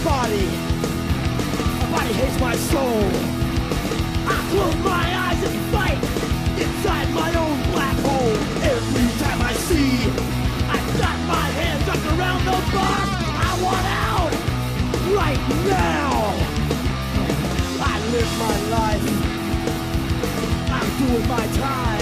body. My body hates my soul. I close my eyes and fight inside my own black hole. Every time I see, I've got my hands wrapped around the bar. I want out right now. I live my life. I'm doing my time.